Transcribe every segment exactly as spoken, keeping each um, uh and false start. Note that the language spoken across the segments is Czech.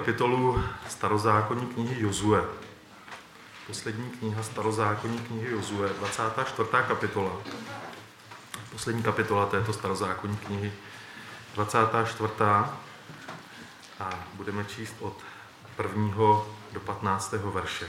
kapitolu starozákonní knihy Jozue. Poslední kniha starozákonní knihy Jozue, dvacátá čtvrtá kapitola. Poslední kapitola této starozákonní knihy, dvacátá čtvrtá A budeme číst od prvního do patnáctého verše.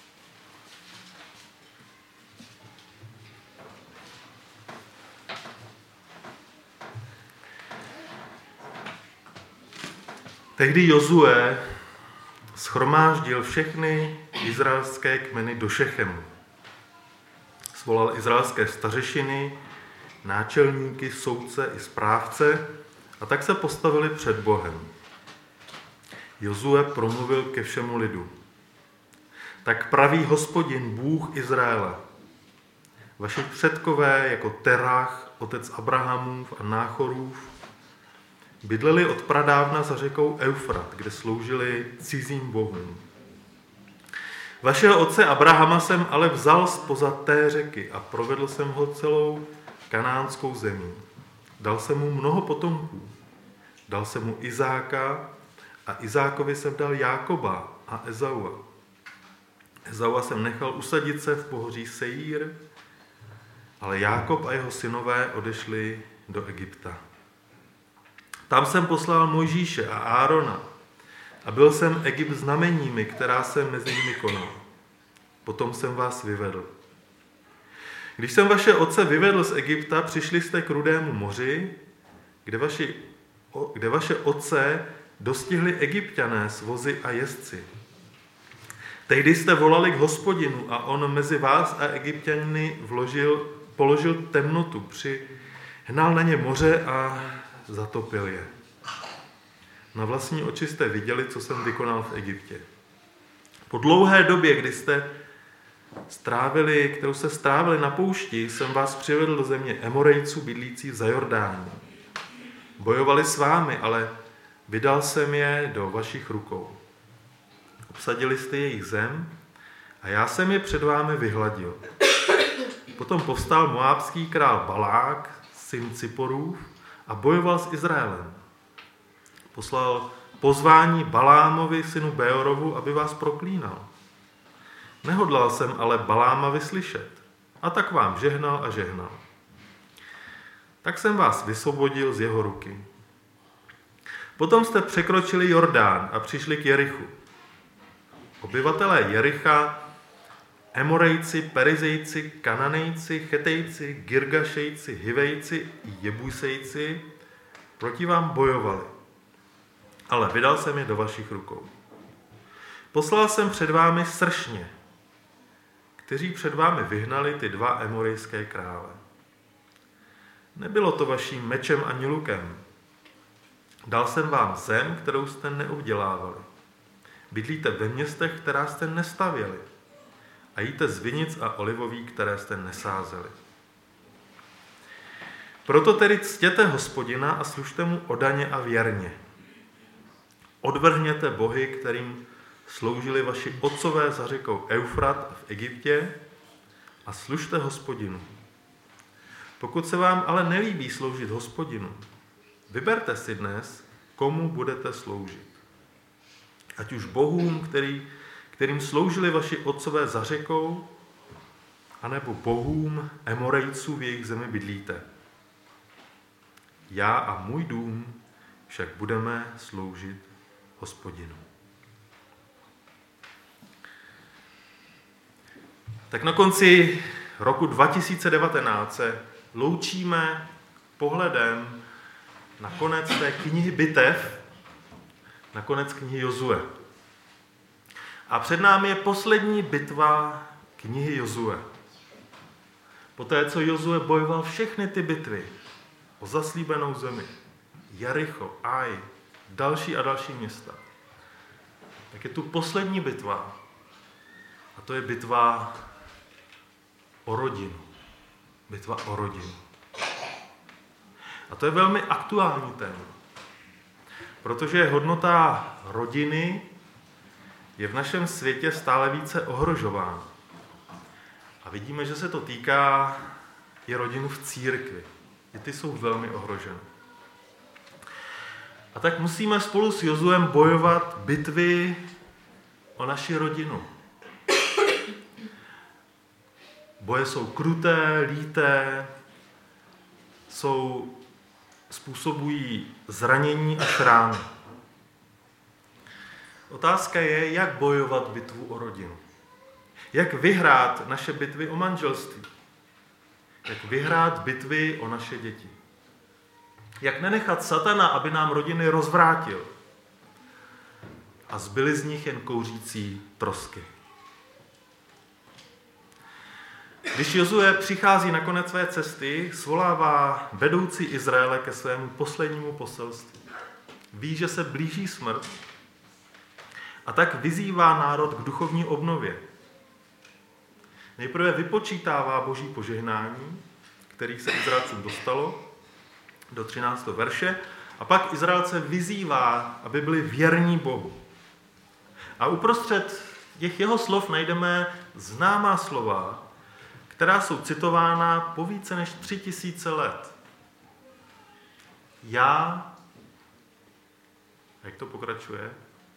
Tehdy Jozue shromáždil všechny izraelské kmeny do Šechemu. Svolal izraelské stařešiny, náčelníky, soudce i správce a tak se postavili před Bohem. Jozue promluvil ke všemu lidu. Tak praví Hospodin, Bůh Izraela. Vaši předkové jako Terach, otec Abrahamův a Náchorův, bydleli od pradávna za řekou Eufrat, kde sloužili cizím bohům. Vašeho otce Abrahama jsem ale vzal zpoza té řeky a provedl jsem ho celou kanánskou zemí. Dal jsem mu mnoho potomků. Dal jsem mu Izáka a Izákovi jsem dal Jákoba a Ezaua. Ezaua jsem nechal usadit se v pohoří Seír, ale Jákob a jeho synové odešli do Egypta. Tam jsem poslal Mojžíše a Árona a byl jsem Egypt znameními, která jsem mezi nimi konal. Potom jsem vás vyvedl. Když jsem vaše otce vyvedl z Egypta, přišli jste k Rudému moři, kde, vaši, kde vaše otce dostihli Egypťané s vozy a jezdci. Tehdy jste volali k Hospodinu a on mezi vás a Egypťany vložil, položil temnotu, přihnal na ně moře a zatopil je. Na vlastní oči jste viděli, co jsem vykonal v Egyptě. Po dlouhé době, kdy jste strávili, kterou se strávili na poušti, jsem vás přivedl do země Emorejců bydlících za Jordánem. Bojovali s vámi, ale vydal jsem je do vašich rukou. Obsadili jste jejich zem a já jsem je před vámi vyhladil. Potom povstal moábský král Balák, syn Ciporův, a bojoval s Izraelem. Poslal pozvání Balámovi, synu Beorovu, aby vás proklínal. Nehodlal jsem ale Baláma vyslyšet, a tak vám žehnal a žehnal. Tak jsem vás vysvobodil z jeho ruky. Potom jste překročili Jordán a přišli k Jerichu. Obyvatelé Jericha, Emorejci, Perizejci, Kananejci, Chetejci, Girgašejci, Hivejci i Jebusejci proti vám bojovali, ale vydal jsem je do vašich rukou. Poslal jsem před vámi sršně, kteří před vámi vyhnali ty dva emorejské krále. Nebylo to vaším mečem ani lukem. Dal jsem vám zem, kterou jste neobdělávali. Bydlíte ve městech, která jste nestavěli. A jíte z vinic a olivoví, které jste nesázeli. Proto tedy ctěte Hospodina a služte mu oddaně a věrně. Odvrhněte bohy, kterým sloužili vaši otcové za řekou Eufrat v Egyptě, a služte Hospodinu. Pokud se vám ale nelíbí sloužit Hospodinu, vyberte si dnes, komu budete sloužit. Ať už bohům, který kterým sloužili vaši otcové za řekou, anebo bohům Emorejců v jejich zemi bydlíte. Já a můj dům však budeme sloužit Hospodinu. Tak na konci roku dva tisíce devatenáct se loučíme pohledem na konec té knihy Bitev, na konec knihy Jozue. A před námi je poslední bitva knihy Jozue. Poté, co Jozue bojoval všechny ty bitvy o zaslíbenou zemi, Jericho, Aj, další a další města, tak je tu poslední bitva. A to je bitva o rodinu. Bitva o rodinu. A to je velmi aktuální téma. Protože hodnota rodiny je v našem světě stále více ohrožována. A vidíme, že se to týká i rodin v církvi. I ty jsou velmi ohroženy. A tak musíme spolu s Jozuem bojovat bitvy o naši rodinu. Boje jsou kruté, líté, jsou, způsobují zranění a šrámy. Otázka je, jak bojovat bitvu o rodinu. Jak vyhrát naše bitvy o manželství. Jak vyhrát bitvy o naše děti. Jak nenechat satana, aby nám rodiny rozvrátil. A zbyly z nich jen kouřící trosky. Když Jozue přichází na konec své cesty, svolává vedoucí Izraele ke svému poslednímu poselství. Ví, že se blíží smrt, a tak vyzývá národ k duchovní obnově. Nejprve vypočítává boží požehnání, kterých se Izraelcům dostalo, do třináctého verše, a pak Izraelce vyzývá, aby byli věrní Bohu. A uprostřed těch jeho slov najdeme známá slova, která jsou citována po více než tři tisíce let. Já, jak to pokračuje,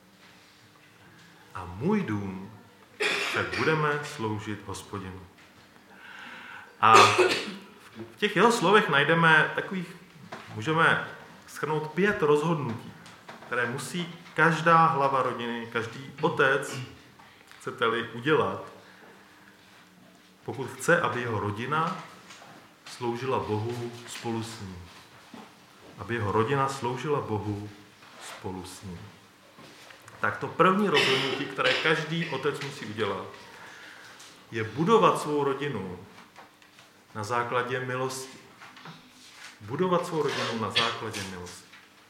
a můj dům však budeme sloužit Hospodinu. A v těch jeho slovech najdeme takových, můžeme shrnout pět rozhodnutí, které musí každá hlava rodiny, každý otec, chcete-li, udělat, pokud chce, aby jeho rodina sloužila Bohu spolu s ním. Aby jeho rodina sloužila Bohu spolu s ním. Tak to první rozhodnutí, které každý otec musí udělat, je budovat svou rodinu na základě milosti. Budovat svou rodinu na základě milosti.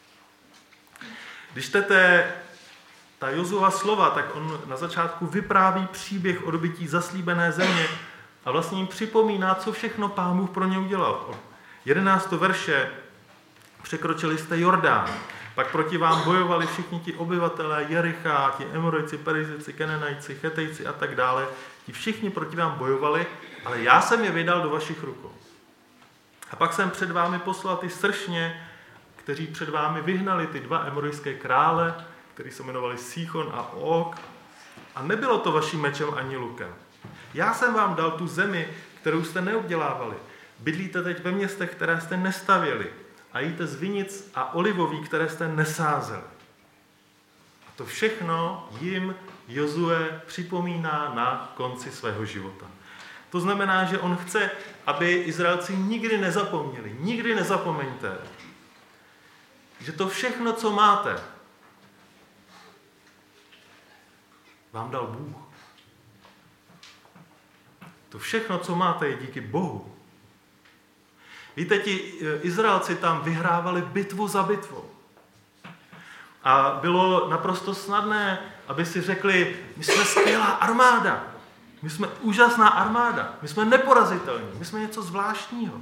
Když čtete ta Jozua slova, tak on na začátku vypráví příběh o dobytí zaslíbené země a vlastně jim připomíná, co všechno Pán Bůh pro ně udělal. jedenáctého verše: překročili jste Jordán, pak proti vám bojovali všichni ti obyvatelé Jericha, ti Emorejci, Perizici, Kenenajci, Chetejci a tak dále. Ti všichni proti vám bojovali, ale já jsem je vydal do vašich rukou. A pak jsem před vámi poslal ty sršně, kteří před vámi vyhnali ty dva emorejské krále, kteří se jmenovali Síchon a Og. A nebylo to vaším mečem ani lukem. Já jsem vám dal tu zemi, kterou jste neobdělávali. Bydlíte teď ve městech, které jste nestavěli. A jíte z vinic a olivoví, které jste nesázeli. A to všechno jim Jozue připomíná na konci svého života. To znamená, že on chce, aby Izraelci nikdy nezapomněli. Nikdy nezapomeňte, že to všechno, co máte, vám dal Bůh. To všechno, co máte, je díky Bohu. Víte, ti Izraelci tam vyhrávali bitvu za bitvou. A bylo naprosto snadné, aby si řekli, my jsme skvělá armáda, my jsme úžasná armáda, my jsme neporazitelní, my jsme něco zvláštního.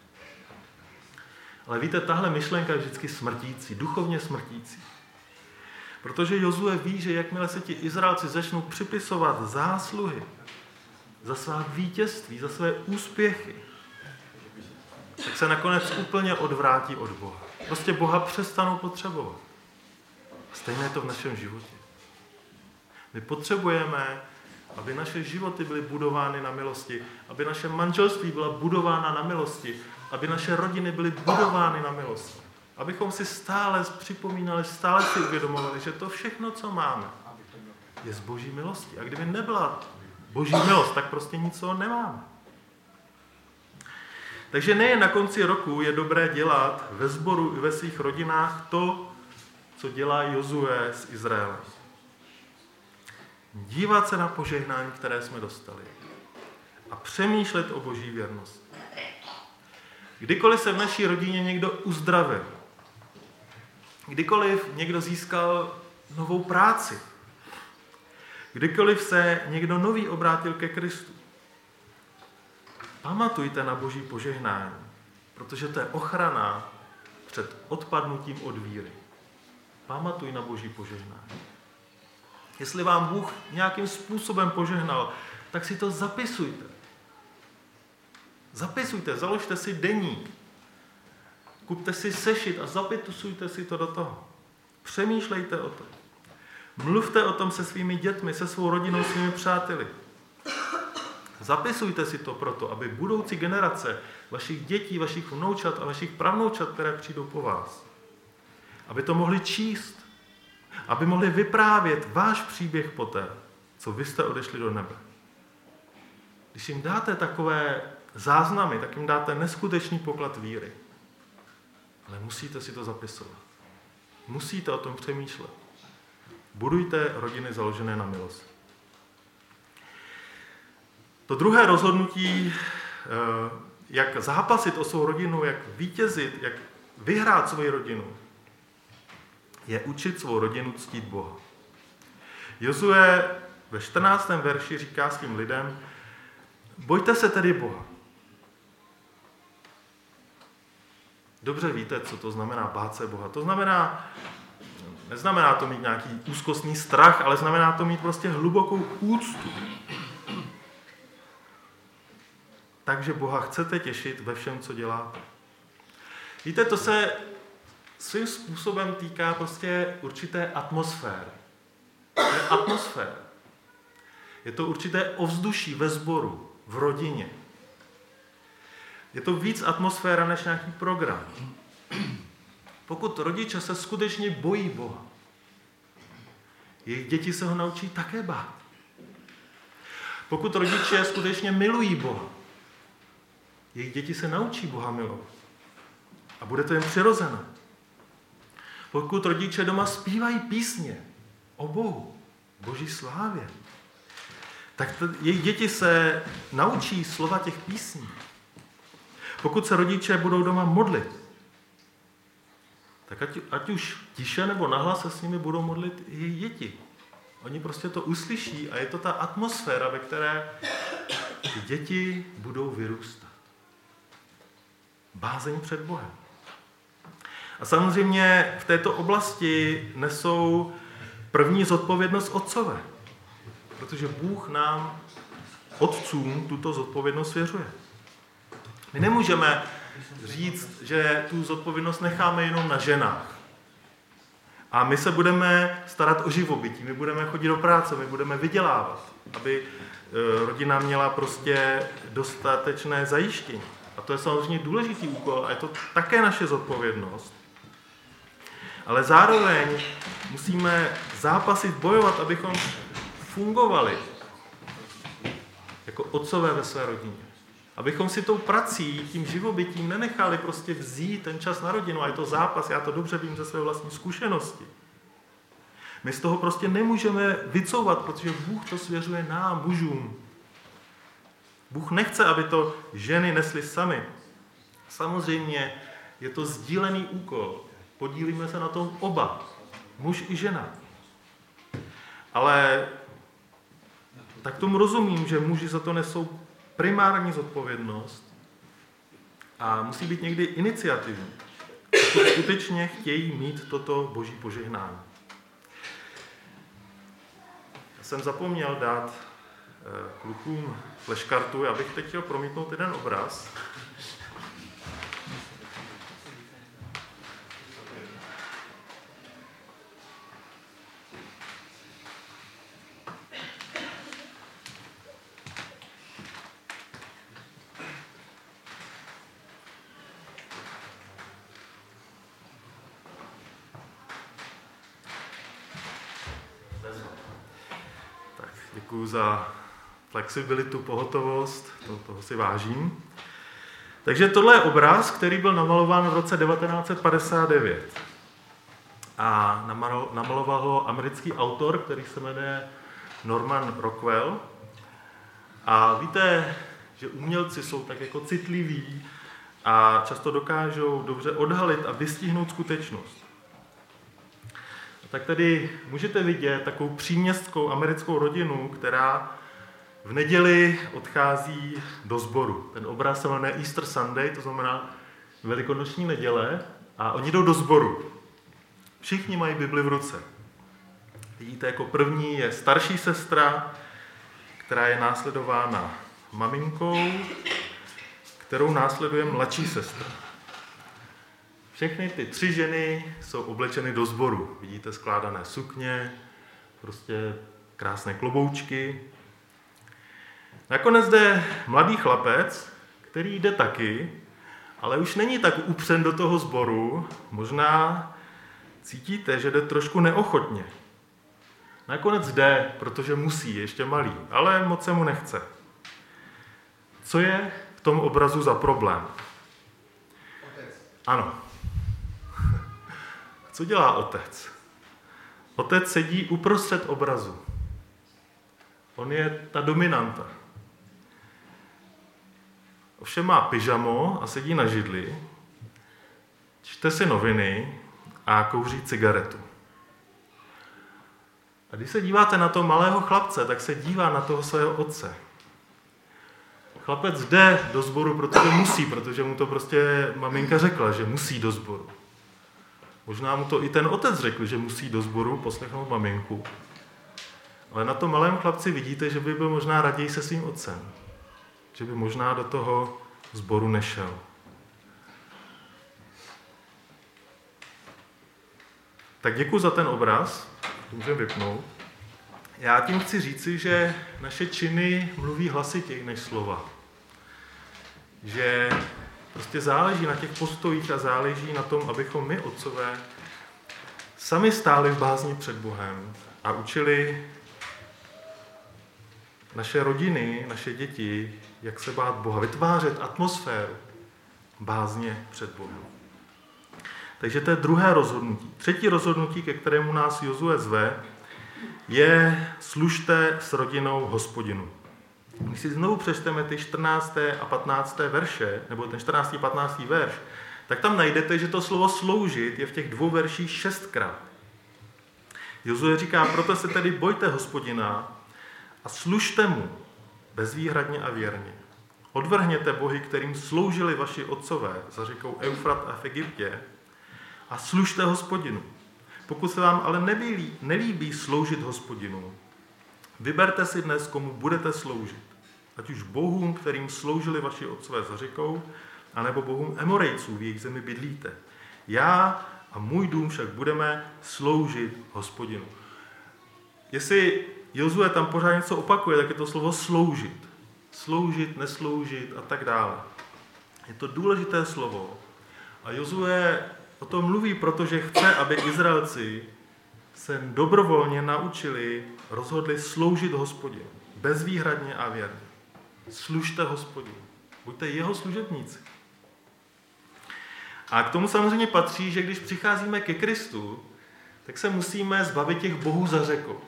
Ale víte, tahle myšlenka je vždycky smrtící, duchovně smrtící. Protože Jozue ví, že jakmile se ti Izraelci začnou připisovat zásluhy za svá vítězství, za své úspěchy, tak se nakonec úplně odvrátí od Boha. Prostě Boha přestanou potřebovat. A stejné je to v našem životě. My potřebujeme, aby naše životy byly budovány na milosti, aby naše manželství byla budována na milosti, aby naše rodiny byly budovány na milosti. Abychom si stále připomínali, stále si uvědomovali, že to všechno, co máme, je z Boží milosti. A kdyby nebyla Boží milost, tak prostě nic nemáme. Takže nejen na konci roku je dobré dělat ve sboru i ve svých rodinách to, co dělá Jozue s Izraelem. Dívat se na požehnání, které jsme dostali. A přemýšlet o Boží věrnosti. Kdykoliv se v naší rodině někdo uzdravil, kdykoliv někdo získal novou práci, kdykoliv se někdo nový obrátil ke Kristu, pamatujte na Boží požehnání, protože to je ochrana před odpadnutím od víry. Pamatuj na Boží požehnání. Jestli vám Bůh nějakým způsobem požehnal, tak si to zapisujte. Zapisujte, založte si deník. Kupte si sešit a zapisujte si to do toho. Přemýšlejte o tom. Mluvte o tom se svými dětmi, se svou rodinou, svými přáteli. Zapisujte si to proto, aby budoucí generace vašich dětí, vašich vnoučat a vašich pravnoučat, které přijdou po vás, aby to mohli číst, aby mohli vyprávět váš příběh poté, co vy jste odešli do nebe. Když jim dáte takové záznamy, tak jim dáte neskutečný poklad víry. Ale musíte si to zapisovat. Musíte o tom přemýšlet. Budujte rodiny založené na milosti. To druhé rozhodnutí, jak zápasit o svou rodinu, jak vítězit, jak vyhrát svoji rodinu, je učit svou rodinu ctít Boha. Jozue ve čtrnáctém verši říká svým lidem, bojte se tedy Boha. Dobře víte, co to znamená bát se Boha. To znamená, neznamená to mít nějaký úzkostný strach, ale znamená to mít prostě hlubokou úctu. Takže Boha chcete těšit ve všem, co děláte. Víte, to se svým způsobem týká prostě určité atmosféry. To je atmosféra. Je to určité ovzduší ve sboru, v rodině. Je to víc atmosféra než nějaký program. Pokud rodiče se skutečně bojí Boha, jejich děti se ho naučí také bát. Pokud rodiče skutečně milují Boha, jejich děti se naučí Boha milovat. A bude to jen přirozené. Pokud rodiče doma zpívají písně o Bohu, Boží slávě, tak t- jejich děti se naučí slova těch písní. Pokud se rodiče budou doma modlit, tak ať, ať už tiše nebo nahlas se s nimi budou modlit i jejich děti. Oni prostě to uslyší a je to ta atmosféra, ve které ty děti budou vyrůstat. Bázeň před Bohem. A samozřejmě v této oblasti nesou první zodpovědnost otcové, protože Bůh nám, otcům, tuto zodpovědnost svěřuje. My nemůžeme říct, že tu zodpovědnost necháme jenom na ženách. A my se budeme starat o živobytí, my budeme chodit do práce, my budeme vydělávat, aby rodina měla prostě dostatečné zajištění. A to je samozřejmě důležitý úkol a je to také naše zodpovědnost. Ale zároveň musíme zápasit, bojovat, abychom fungovali jako otcové ve své rodině. Abychom si tou prací, tím živobytím nenechali prostě vzít ten čas na rodinu. A je to zápas, já to dobře vím ze své vlastní zkušenosti. My z toho prostě nemůžeme vycouvat, protože Bůh to svěřuje nám, mužům. Bůh nechce, aby to ženy nesly sami. Samozřejmě je to sdílený úkol. Podílíme se na tom oba, muž i žena. Ale tak tomu rozumím, že muži za to nesou primární zodpovědnost a musí být někdy iniciativní, pokud skutečně chtějí mít toto boží požehnání. Já jsem zapomněl dát klukům flashkartu, já bych teď chtěl promítnout jeden obraz. Děkuju za flexibilitu, pohotovost, to, toho si vážím. Takže tohle je obraz, který byl namalován v roce devatenáct set padesát devět. A namaloval ho americký autor, který se jmenuje Norman Rockwell. A víte, že umělci jsou tak jako citliví a často dokážou dobře odhalit a vystihnout skutečnost. Tak tedy můžete vidět takovou příměstskou americkou rodinu, která v neděli odchází do sboru. Ten obraz se jmenuje Easter Sunday, to znamená velikonoční neděle, a oni jdou do sboru. Všichni mají Bibli v ruce. Vidíte, jako první je starší sestra, která je následována maminkou, kterou následuje mladší sestra. Všechny ty tři ženy jsou oblečeny do sboru. Vidíte skládané sukně, prostě krásné kloboučky. Nakonec jde mladý chlapec, který jde taky, ale už není tak upřen do toho sboru. Možná cítíte, že jde trošku neochotně. Nakonec jde, protože musí, ještě malý, ale moc se mu nechce. Co je v tom obrazu za problém? Otec. Ano. Co dělá otec? Otec sedí uprostřed obrazu. On je ta dominanta. Ovšem má pyžamo a sedí na židli, čte si noviny a kouří cigaretu. A když se díváte na toho malého chlapce, tak se dívá na toho svého otce. Chlapec jde do sboru, protože musí, protože mu to prostě maminka řekla, že musí do sboru. Možná mu to i ten otec řekl, že musí do sboru poslechnout maminku. Ale na tom malém chlapci vidíte, že by byl možná raději se svým otcem. Že by možná do toho sboru nešel. Tak děkuji za ten obraz. Můžeme vypnout. Já tím chci říci, že naše činy mluví hlasitěji než slova. Že prostě záleží na těch postojích a záleží na tom, abychom my, otcové, sami stáli v bázni před Bohem a učili naše rodiny, naše děti, jak se bát Boha, vytvářet atmosféru bázně před Bohem. Takže to je druhé rozhodnutí. Třetí rozhodnutí, ke kterému nás Jozue zve, je služte s rodinou Hospodinu. Když si znovu přečteme ty čtrnácté a patnácté verše, nebo ten čtrnáctý a patnáctý verš, tak tam najdete, že to slovo sloužit je v těch dvou verších šestkrát. Jozue říká, proto se tedy bojte Hospodina a služte mu bezvýhradně a věrně. Odvrhněte bohy, kterým sloužili vaši otcové za řekou Eufrat a v Egyptě, a služte Hospodinu. Pokud se vám ale nelíbí, nelíbí sloužit Hospodinu, vyberte si dnes, komu budete sloužit. Ať už bohům, kterým sloužili vaši otcové za řekou, anebo bohům Emorejců, v jejich zemi bydlíte. Já a můj dům však budeme sloužit Hospodinu. Jestli Jozue tam pořád něco opakuje, tak je to slovo sloužit. Sloužit, nesloužit a tak dále. Je to důležité slovo. A Jozue o tom mluví, protože chce, aby Izraelci se dobrovolně naučili, rozhodli sloužit Hospodinu. Bezvýhradně a věrně. Služte Hospodinu. Buďte jeho služebníci. A k tomu samozřejmě patří, že když přicházíme ke Kristu, tak se musíme zbavit těch bohů za řekou.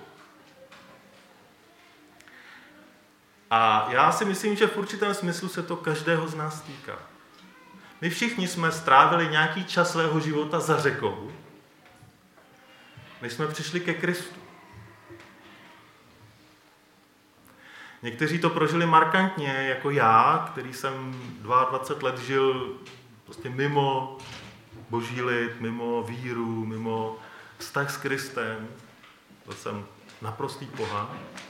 A já si myslím, že v určitém smyslu se to každého z nás týká. My všichni jsme strávili nějaký čas svého života za řekou, než jsme přišli ke Kristu. Někteří to prožili markantně, jako já, který jsem dvacet dva let žil prostě mimo boží lid, mimo víru, mimo vztah s Kristem. To jsem naprostý pohan.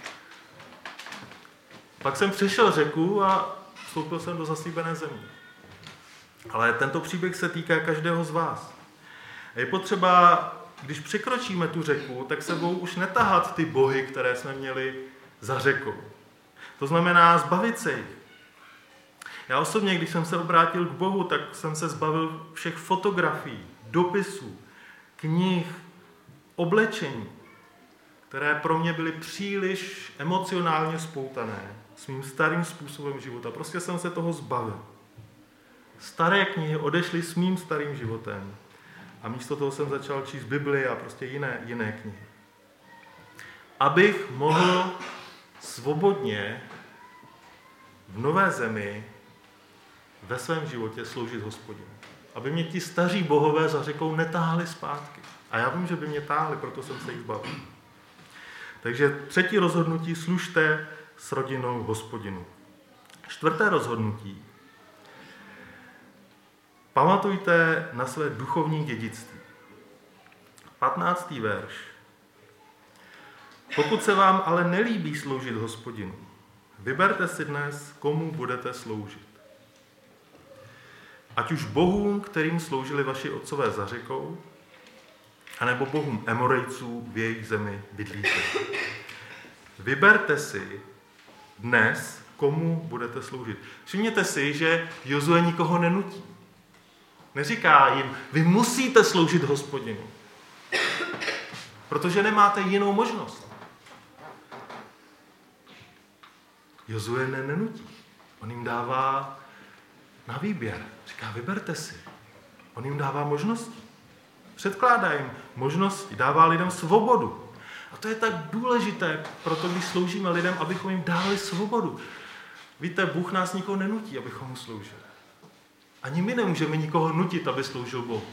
Pak jsem přešel řeku a vstoupil jsem do zaslíbené země. Ale tento příběh se týká každého z vás. A je potřeba, když překročíme tu řeku, tak sebou už netahat ty bohy, které jsme měli za řekou. To znamená zbavit se jich. Já osobně, když jsem se obrátil k Bohu, tak jsem se zbavil všech fotografií, dopisů, knih, oblečení, které pro mě byly příliš emocionálně spoutané svým starým způsobem života. Prostě jsem se toho zbavil. Staré knihy odešly s mým starým životem a místo toho jsem začal číst Bibli a prostě jiné, jiné knihy. Abych mohl svobodně v nové zemi ve svém životě sloužit Hospodinu. Aby mě ti staří bohové za řekou netáhli zpátky. A já vím, že by mě táhli, proto jsem se jich zbavil. Takže třetí rozhodnutí, služte s rodinou Hospodinu. Čtvrté rozhodnutí. Pamatujte na své duchovní dědictví. patnáctý verš. Pokud se vám ale nelíbí sloužit Hospodinu, vyberte si dnes, komu budete sloužit. ať už bohům, kterým sloužili vaši otcové za řekou, anebo bohům Emorejců v jejich zemi bydlíte. Vyberte si dnes, komu budete sloužit. Všimněte si, že Jozue nikoho nenutí. Neříká jim, vy musíte sloužit Hospodinu, protože nemáte jinou možnost. Jozue ne nenutí. On jim dává na výběr. Říká, vyberte si. On jim dává možnosti. Předkládá jim možnosti, dává lidem svobodu. A to je tak důležité, proto když sloužíme lidem, abychom jim dali svobodu. Víte, Bůh nás nikoho nenutí, abychom mu sloužili. Ani my nemůžeme nikoho nutit, aby sloužil Bohu.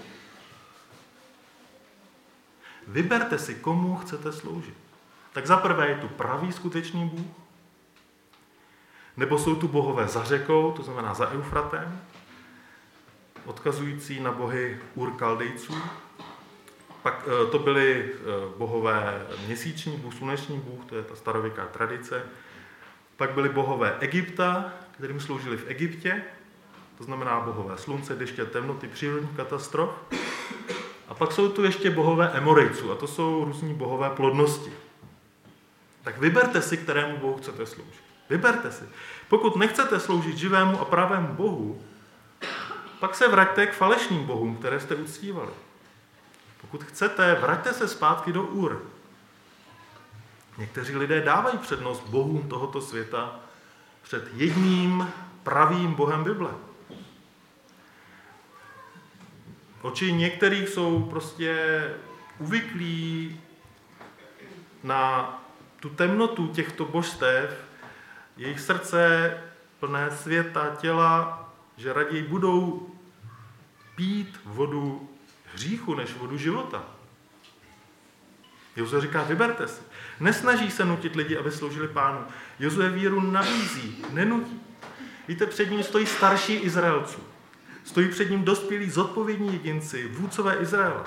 Vyberte si, komu chcete sloužit. Tak zaprvé je tu pravý skutečný Bůh, nebo jsou tu bohové za řekou, to znamená za Eufratem, odkazující na bohy Ur Kaldejců. Pak to byly bohové měsíční Bůh, sluneční Bůh, to je ta starověká tradice. Pak byly bohové Egypta, kterým sloužili v Egyptě, to znamená bohové slunce, deště, temnoty, přírodních katastrof. A pak jsou tu ještě bohové Emorejců, a to jsou různí bohové plodnosti. Tak vyberte si, kterému bohu chcete sloužit. Vyberte si. Pokud nechcete sloužit živému a pravému bohu, pak se vraťte k falešným bohům, které jste uctívali. Pokud chcete, vraťte se zpátky do Ur. Někteří lidé dávají přednost bohům tohoto světa před jedním pravým bohem Bible. Oči některých jsou prostě uvyklí na tu temnotu těchto božstev, jejich srdce plné světa, těla, že raději budou pít vodu hříchu než vodu života. Jozue říká, vyberte si. Nesnaží se nutit lidi, aby sloužili Pánu. Jozue víru nabízí, nenutí. Víte, před ním stojí starší Izraelců. Stojí před ním dospělí zodpovědní jedinci, vůdcové Izraela.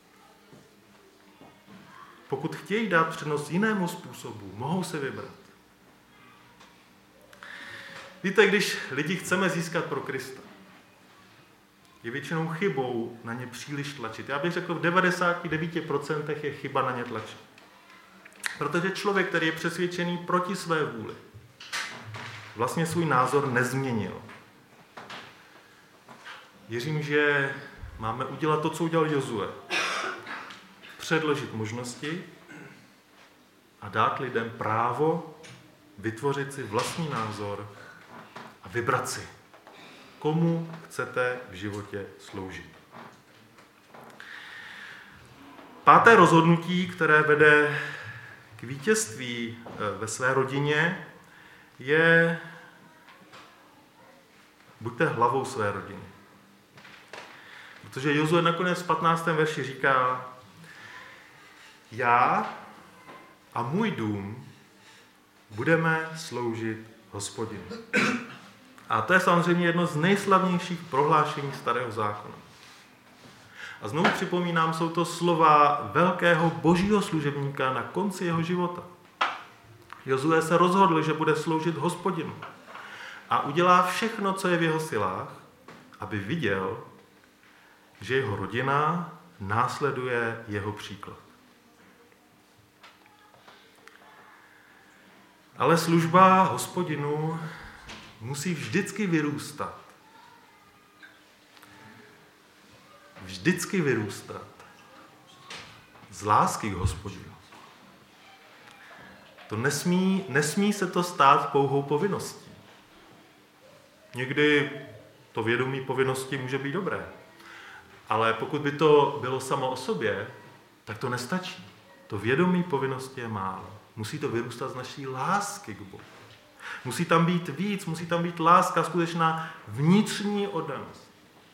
Pokud chtějí dát přednost jinému způsobu, mohou se vybrat. Víte, když lidi chceme získat pro Krista, je většinou chybou na ně příliš tlačit. Já bych řekl, v devadesát devět procent je chyba na ně tlačit. Protože člověk, který je přesvědčený proti své vůli, vlastně svůj názor nezměnil. Věřím, že máme udělat to, co udělal Jozue. Předložit možnosti a dát lidem právo vytvořit si vlastní názor a vybrat si, komu chcete v životě sloužit. Páté rozhodnutí, které vede k vítězství ve své rodině, je buďte hlavou své rodiny. Protože Jozue nakonec v patnáctém verši říká, já a můj dům budeme sloužit Hospodinu. A to je samozřejmě jedno z nejslavnějších prohlášení Starého zákona. A znovu připomínám, jsou to slova velkého božího služebníka na konci jeho života. Jozue se rozhodl, že bude sloužit Hospodinu a udělá všechno, co je v jeho silách, aby viděl, že jeho rodina následuje jeho příklad. Ale služba Hospodinu musí vždycky vyrůstat. Vždycky vyrůstat z lásky k Hospodinu. To nesmí, nesmí se to stát pouhou povinností. Někdy to vědomí povinnosti může být dobré. Ale pokud by to bylo samo o sobě, tak to nestačí. To vědomí povinnosti je málo. Musí to vyrůstat z naší lásky k Bohu. Musí tam být víc, musí tam být láska, skutečná vnitřní oddanost.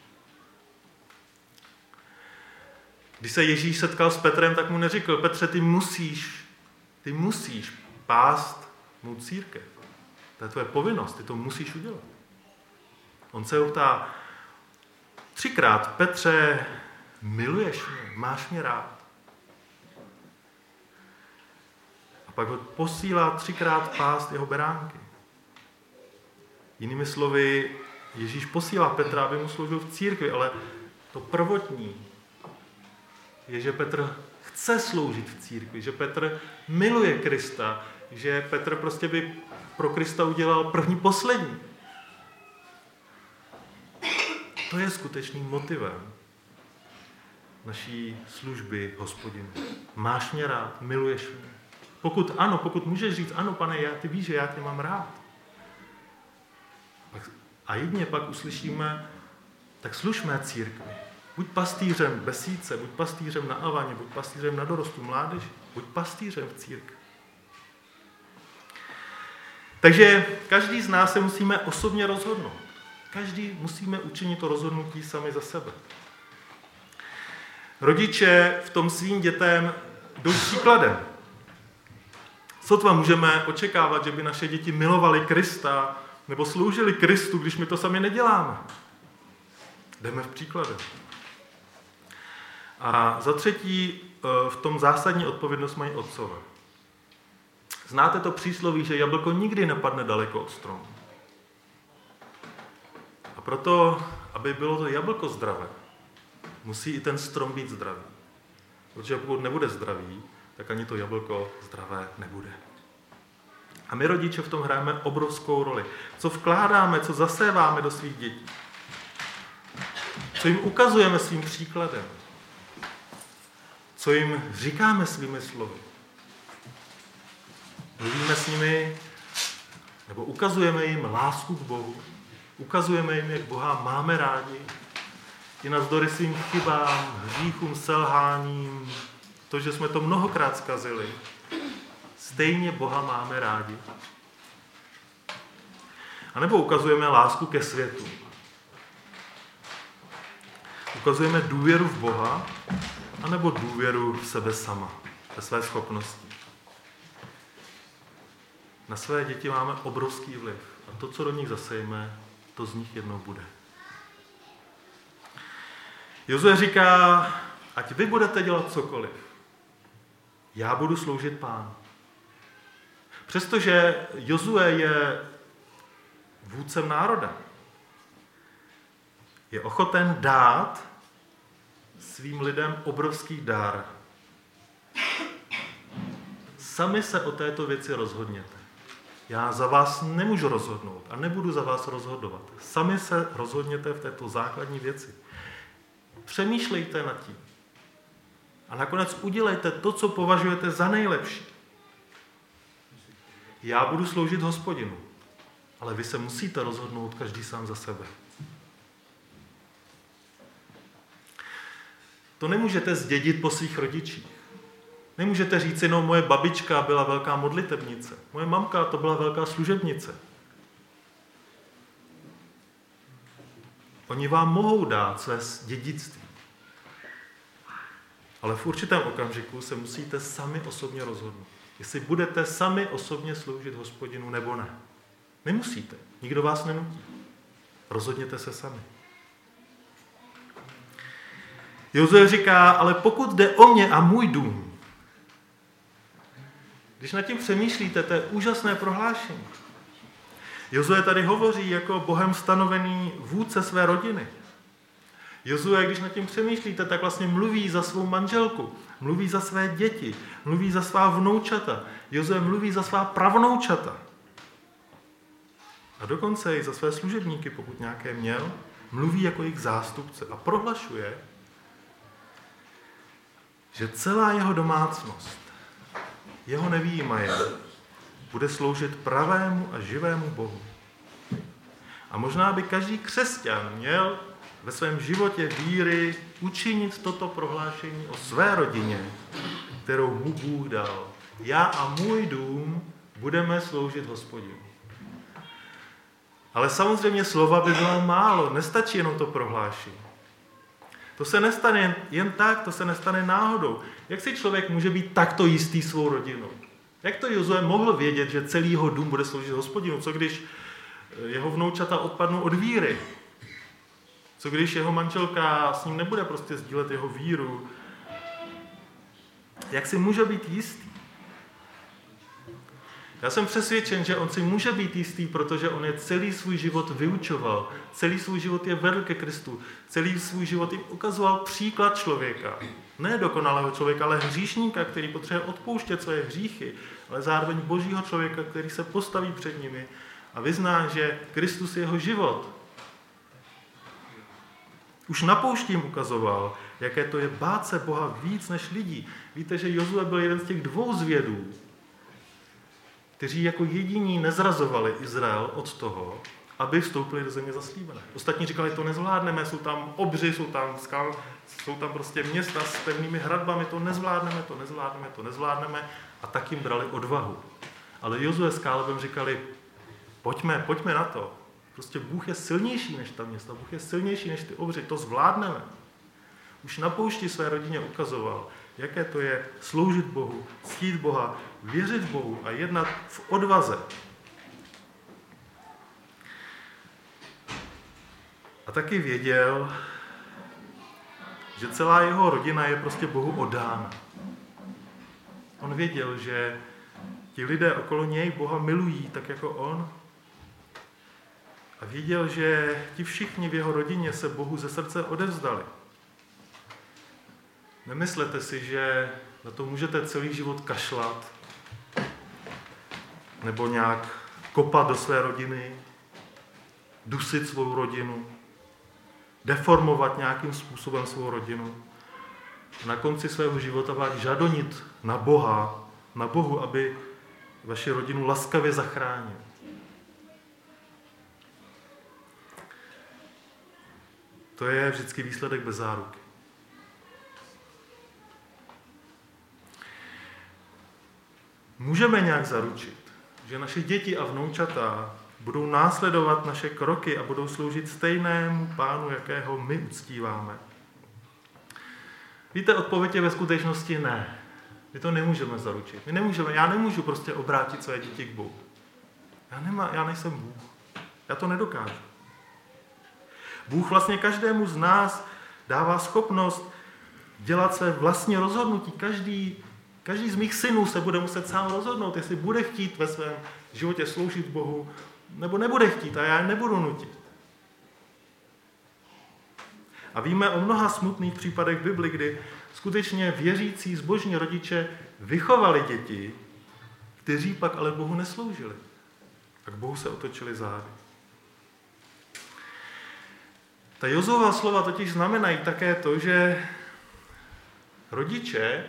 Když se Ježíš setkal s Petrem, tak mu neřekl, Petře, ty musíš, ty musíš pást mou církev. To je tvoje povinnost, ty to musíš udělat. On se ho ptá, třikrát, Petře, miluješ mě, máš mě rád. A pak ho posílá třikrát pást jeho beránky. Jinými slovy, Ježíš posílá Petra, aby mu sloužil v církvi, ale to prvotní je, že Petr chce sloužit v církvi, že Petr miluje Krista, že Petr prostě by pro Krista udělal první poslední. To je skutečným motivem naší služby Hospodinu. Máš mě rád, miluješ mě. Pokud ano, pokud můžeš říct, ano, pane, já, ty víš, že já tě mám rád. A jedině pak uslyšíme, tak služme církvi. Buď pastýřem Besídce, buď pastýřem na Avaně, buď pastýřem na dorostu mládeži, buď pastýřem v církvi. Takže každý z nás se musíme osobně rozhodnout. Každý musíme učinit to rozhodnutí sami za sebe. Rodiče v tom svým dětem jdou příkladem. Sotva můžeme očekávat, že by naše děti milovali Krista nebo sloužili Kristu, když my to sami neděláme. Jdeme v příkladem. A za třetí, v tom zásadní odpovědnost mají otcové. Znáte to přísloví, že jablko nikdy nepadne daleko od stromu. A proto, aby bylo to jablko zdravé, musí i ten strom být zdravý. Protože pokud nebude zdravý, tak ani to jablko zdravé nebude. A my rodiče v tom hrajeme obrovskou roli. Co vkládáme, co zaséváme do svých dětí. Co jim ukazujeme svým příkladem. Co jim říkáme svými slovy. Mluvíme s nimi, nebo ukazujeme jim lásku k Bohu. Ukazujeme jim, jak Boha máme rádi. I navzdory svým chybám, hříchům, selháním, to, že jsme to mnohokrát zkazili, stejně Boha máme rádi. A nebo ukazujeme lásku ke světu. Ukazujeme důvěru v Boha, anebo důvěru v sebe sama, ve své schopnosti. Na své děti máme obrovský vliv. A to, co do nich zasejeme, to z nich jednou bude. Jozue říká, ať vy budete dělat cokoliv. Já budu sloužit Pánu. Přestože Jozue je vůdcem národa, je ochoten dát svým lidem obrovský dar. Sami se o této věci rozhodněte. Já za vás nemůžu rozhodnout a nebudu za vás rozhodovat. Sami se rozhodněte v této základní věci. Přemýšlejte nad tím. A nakonec udělejte to, co považujete za nejlepší. Já budu sloužit Hospodinu, ale vy se musíte rozhodnout každý sám za sebe. To nemůžete zdědit po svých rodičích. Nemůžete říct, no moje babička byla velká modlitebnice, moje mamka to byla velká služebnice. Oni vám mohou dát své dědictví. Ale v určitém okamžiku se musíte sami osobně rozhodnout. Jestli budete sami osobně sloužit Hospodinu nebo ne. Nemusíte. Nikdo vás nenutí. Rozhodněte se sami. Jozue říká, ale pokud jde o mě a můj dům, když nad tím přemýšlíte, to je úžasné prohlášení. Jozue tady hovoří jako Bohem stanovený vůdce své rodiny. Jozue, když nad tím přemýšlíte, tak vlastně mluví za svou manželku, mluví za své děti, mluví za svá vnoučata. Jozue mluví za svá pravnoučata. A dokonce i za své služebníky, pokud nějaké měl, mluví jako jejich zástupce a prohlašuje, že celá jeho domácnost, jeho nevyjímaje, bude sloužit pravému a živému Bohu. A možná by každý křesťan měl ve svém životě víry učinit toto prohlášení o své rodině, kterou mu Bůh dal. Já a můj dům budeme sloužit Hospodinu. Ale samozřejmě slova by bylo málo, nestačí jenom to prohlášení. To se nestane jen tak, to se nestane náhodou. Jak si člověk může být takto jistý svou rodinou? Jak to Jozue mohl vědět, že celý jeho dům bude sloužit Hospodinu? Co když jeho vnoučata odpadnou od víry? Co když jeho manželka s ním nebude prostě sdílet jeho víru? Jak si může být jistý? Já jsem přesvědčen, že on si může být jistý, protože on je celý svůj život vyučoval, celý svůj život je vedl ke Kristu, celý svůj život jim ukazoval příklad člověka. Ne dokonalého člověka, ale hříšníka, který potřebuje odpouštět své hříchy, ale zároveň božího člověka, který se postaví před nimi a vyzná, že Kristus je jeho život. Už na poušti jim ukazoval, jaké to je bát se Boha víc než lidí. Víte, že Jozue byl jeden z těch dvou zvědů, kteří jako jediní nezrazovali Izrael od toho, aby vstoupili do země zaslíbené. Ostatní říkali, to nezvládneme, jsou tam obři, jsou tam skal, jsou tam prostě města s pevnými hradbami, to nezvládneme, to nezvládneme, to nezvládneme a tak jim brali odvahu. Ale Jozue s Kálebem říkali, pojďme, pojďme na to. Prostě Bůh je silnější než ta města, Bůh je silnější než ty obři, to zvládneme. Už na poušti své rodině ukazoval, jaké to je sloužit Bohu, ctít Boha, věřit Bohu a jednat v odvaze. A taky věděl, že celá jeho rodina je prostě Bohu oddána. On věděl, že ti lidé okolo něj Boha milují tak jako on. A věděl, že ti všichni v jeho rodině se Bohu ze srdce odevzdali. Nemyslete si, že na to můžete celý život kašlat nebo nějak kopat do své rodiny, dusit svou rodinu, deformovat nějakým způsobem svou rodinu. Na konci svého života vás žadonit na Boha, na Bohu, aby vaši rodinu laskavě zachránil. To je vždycky výsledek bez záruky. Můžeme nějak zaručit, že naše děti a vnoučata budou následovat naše kroky a budou sloužit stejnému Pánu, jakého my uctíváme? Víte, odpověď je ve skutečnosti ne. My to nemůžeme zaručit. My nemůžeme, já nemůžu prostě obrátit své děti k Bohu. Já, nemá, já nejsem Bůh. Já to nedokážu. Bůh vlastně každému z nás dává schopnost dělat své vlastní rozhodnutí. Každý, každý z mých synů se bude muset sám rozhodnout, jestli bude chtít ve svém životě sloužit Bohu, nebo nebude chtít a já je nebudu nutit. A víme o mnoha smutných případech v Bibli, kdy skutečně věřící zbožní rodiče vychovali děti, kteří pak ale Bohu nesloužili. A k Bohu se otočili zády. Ta Jozuova slova totiž znamenají také to, že rodiče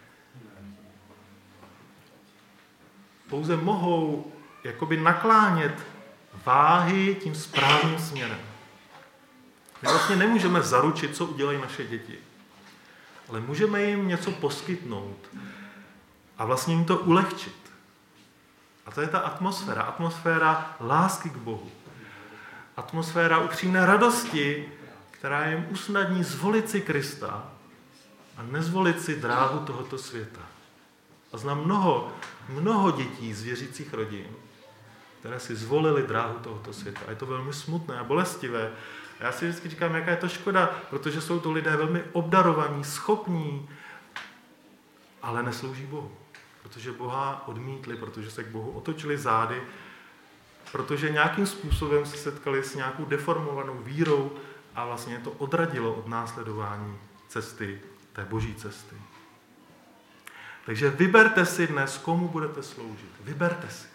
pouze mohou jakoby naklánět váhy tím správným směrem. My vlastně nemůžeme zaručit, co udělají naše děti, ale můžeme jim něco poskytnout a vlastně jim to ulehčit. A to je ta atmosféra, atmosféra lásky k Bohu. Atmosféra upřímné radosti, která jim usnadní zvolit si Krista a nezvolit si dráhu tohoto světa. A znám mnoho, mnoho dětí z věřících rodin, které si zvolili dráhu tohoto světa. A je to velmi smutné a bolestivé. A já si vždycky říkám, jaká je to škoda, protože jsou to lidé velmi obdarovaní, schopní, ale neslouží Bohu. Protože Boha odmítli, protože se k Bohu otočili zády, protože nějakým způsobem se setkali s nějakou deformovanou vírou a vlastně to odradilo od následování cesty, té boží cesty. Takže vyberte si dnes, komu budete sloužit. Vyberte si.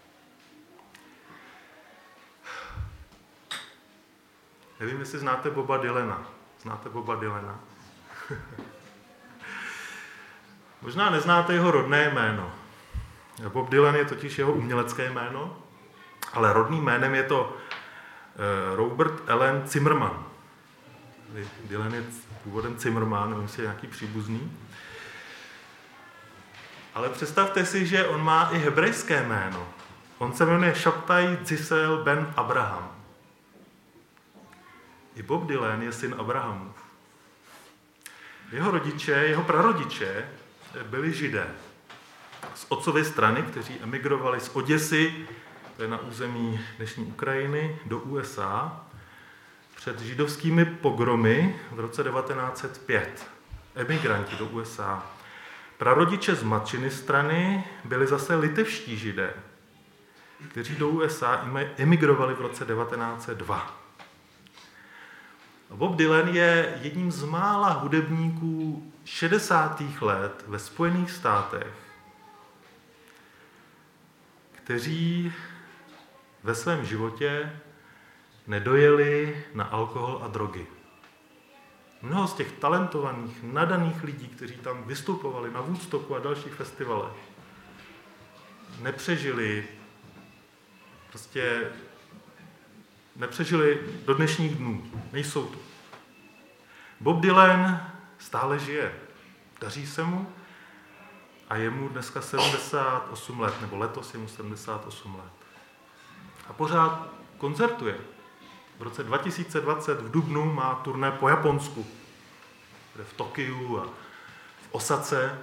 Nevím, jestli znáte Boba Dylana. Znáte Boba Dylana? Možná neznáte jeho rodné jméno. Bob Dylan je totiž jeho umělecké jméno, ale rodným jménem je to Robert Allen Zimmerman. Dylan je původem Zimmerman, nevím, jestli je nějaký příbuzný. Ale představte si, že on má i hebrejské jméno. On se jmenuje Shabtai Zisel ben Abraham. I Bob Dylan je syn Abrahamův. Jeho rodiče, jeho prarodiče byli Židé z otcovy strany, kteří emigrovali z Oděsy, to je na území dnešní Ukrajiny, do U S A před židovskými pogromy v roce devatenáct set pět. Emigranti do U S A. Prarodiče z matčiny strany byli zase litevští Židé, kteří do U S A emigrovali v roce devatenáct set dva. Bob Dylan je jedním z mála hudebníků šedesátých let ve Spojených státech, kteří ve svém životě nedojeli na alkohol a drogy. Mnoho z těch talentovaných, nadaných lidí, kteří tam vystupovali na Woodstocku a dalších festivalech, nepřežili, prostě nepřežili do dnešních dnů. Nejsou tu. Bob Dylan stále žije. Daří se mu a je mu dneska sedmdesát osm let, nebo letos je mu sedmdesát osm let. A pořád koncertuje. V roce dva tisíce dvacet v dubnu má turné po Japonsku, kde v Tokiu a v Osace.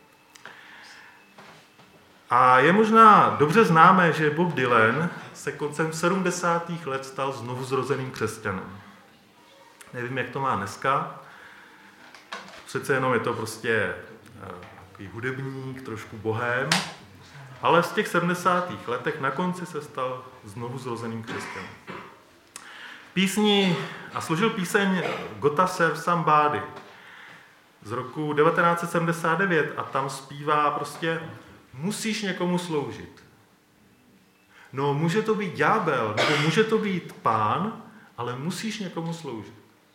A je možná dobře známé, že Bob Dylan se koncem sedmdesátých let stal znovuzrozeným křesťanem. Nevím, jak to má dneska. Přece jenom je to prostě takový hudebník, trošku bohém. Ale z těch sedmdesátých letech na konci se stal znovuzrozeným křesťanem. Písni a složil píseň Gotta Serve Somebody z roku devatenáct set sedmdesát devět a tam zpívá prostě musíš někomu sloužit. No, může to být ďábel, nebo může to být pán, ale musíš někomu sloužit.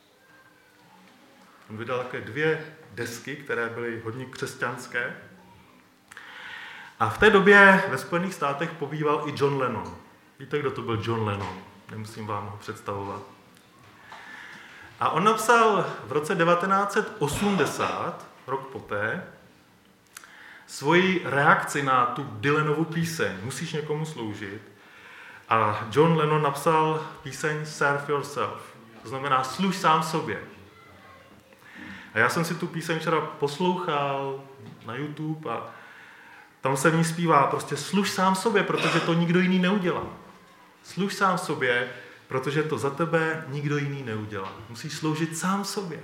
On vydal také dvě desky, které byly hodně křesťanské. A v té době ve Spojených státech pobýval i John Lennon. Víte, kdo to byl John Lennon? Nemusím vám ho představovat. A on napsal v roce devatenáct set osmdesát, rok poté, svoji reakci na tu Dylanovu píseň Musíš někomu sloužit. A John Lennon napsal píseň Serve Yourself. To znamená služ sám sobě. A já jsem si tu píseň včera poslouchal na YouTube a tam se v ní zpívá prostě služ sám sobě, protože to nikdo jiný neudělá. Služ sám sobě, protože to za tebe nikdo jiný neudělá. Musíš sloužit sám sobě.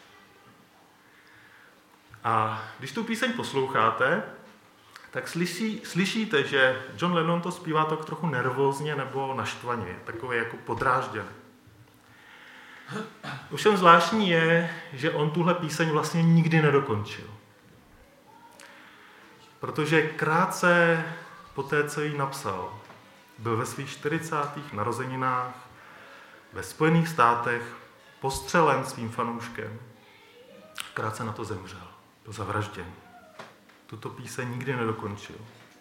A když tu píseň posloucháte, tak slyší, slyšíte, že John Lennon to zpívá tak trochu nervózně nebo naštvaně, takový jako podrážděný. Ovšem zvláštní je, že on tuhle píseň vlastně nikdy nedokončil. Protože krátce po té, co ji napsal, byl ve svých čtyřicátých narozeninách ve Spojených státech postřelen svým fanouškem. Krátce na to zemřel. Byl zavražděn. Tuto píseň nikdy nedokončil.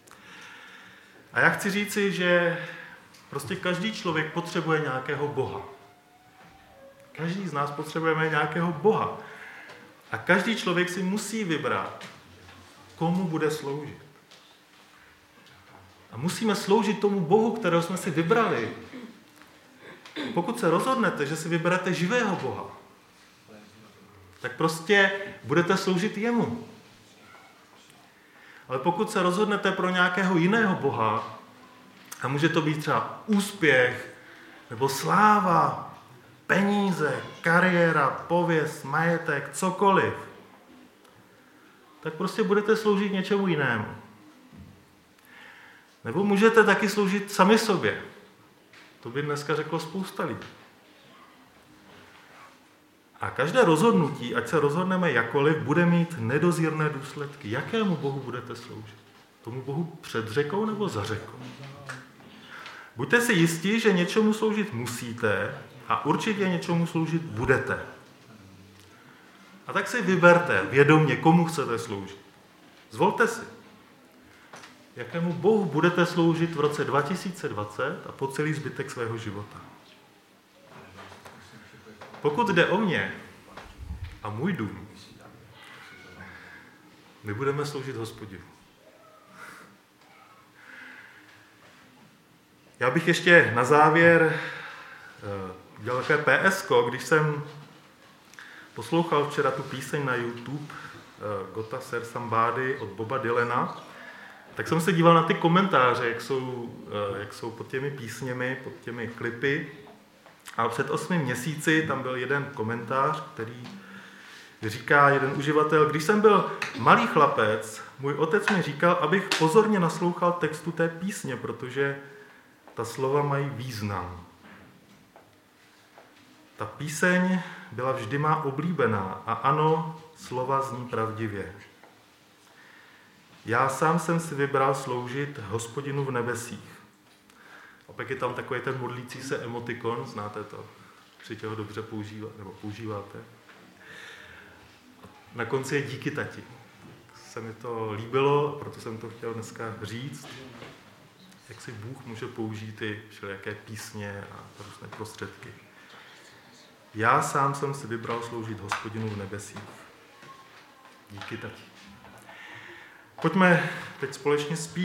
A já chci říci, že prostě každý člověk potřebuje nějakého Boha. Každý z nás potřebujeme nějakého Boha. A každý člověk si musí vybrat, komu bude sloužit. A musíme sloužit tomu Bohu, kterého jsme si vybrali. Pokud se rozhodnete, že si vyberete živého Boha, tak prostě budete sloužit jemu. Ale pokud se rozhodnete pro nějakého jiného Boha, a může to být třeba úspěch, nebo sláva, peníze, kariéra, pověst, majetek, cokoliv, tak prostě budete sloužit něčemu jinému. Nebo můžete taky sloužit sami sobě. To by dneska řeklo spousta lidí. A každé rozhodnutí, ať se rozhodneme jakoliv, bude mít nedozírné důsledky. Jakému Bohu budete sloužit? Tomu Bohu před řekou nebo za řekou? Buďte si jistí, že něčemu sloužit musíte a určitě něčemu sloužit budete. A tak si vyberte vědomě, komu chcete sloužit. Zvolte si, jakému Bohu budete sloužit v roce dva tisíce dvacet a po celý zbytek svého života. Pokud jde o mě a můj dům, my budeme sloužit Hospodinu. Já bych ještě na závěr dělal takové P S ko, když jsem poslouchal včera tu píseň na YouTube Gotta Serve Somebody od Boba Dylana, tak jsem se díval na ty komentáře, jak jsou, jak jsou pod těmi písněmi, pod těmi klipy. A před osmi měsíci tam byl jeden komentář, který Říká jeden uživatel, když jsem byl malý chlapec, můj otec mi říkal, abych pozorně naslouchal textu té písně, protože ta slova mají význam. Ta píseň byla vždy má oblíbená a ano, slova zní pravdivě. Já sám jsem si vybral sloužit Hospodinu v nebesích. A pak je tam takový ten modlící se emotikon, znáte to? Určitě ho dobře používat, nebo používáte. Na konci je díky tati. Se mi to líbilo, proto jsem to chtěl dneska říct, jak si Bůh může použít i všelijaké písně a různé prostředky. Já sám jsem si vybral sloužit Hospodinu v nebesích. Díky tati. Pojďme teď společně zpívat.